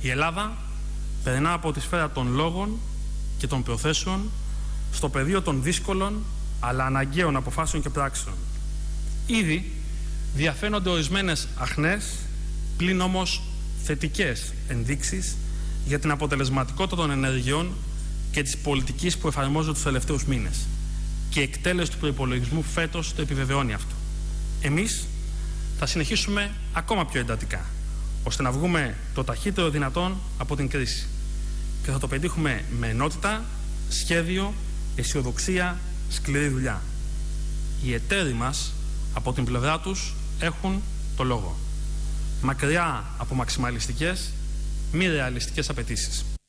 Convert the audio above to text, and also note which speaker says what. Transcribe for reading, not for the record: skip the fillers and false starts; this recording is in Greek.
Speaker 1: Η Ελλάδα περνά από τη σφαίρα των λόγων και των προθέσεων στο πεδίο των δύσκολων αλλά αναγκαίων αποφάσεων και πράξεων. Ήδη διαφαίνονται ορισμένες αχνές, πλην όμως θετικές ενδείξεις για την αποτελεσματικότητα των ενεργειών και της πολιτικής που εφαρμόζονται τους τελευταίους μήνες. Και η εκτέλεση του προϋπολογισμού φέτος το επιβεβαιώνει αυτό. Εμείς θα συνεχίσουμε ακόμα πιο εντατικά, ώστε να βγούμε το ταχύτερο δυνατόν από την κρίση. Και θα το πετύχουμε με ενότητα, σχέδιο, αισιοδοξία, σκληρή δουλειά. Οι εταίροι μας από την πλευρά τους έχουν το λόγο. Μακριά από μαξιμαλιστικές, μη ρεαλιστικές απαιτήσεις.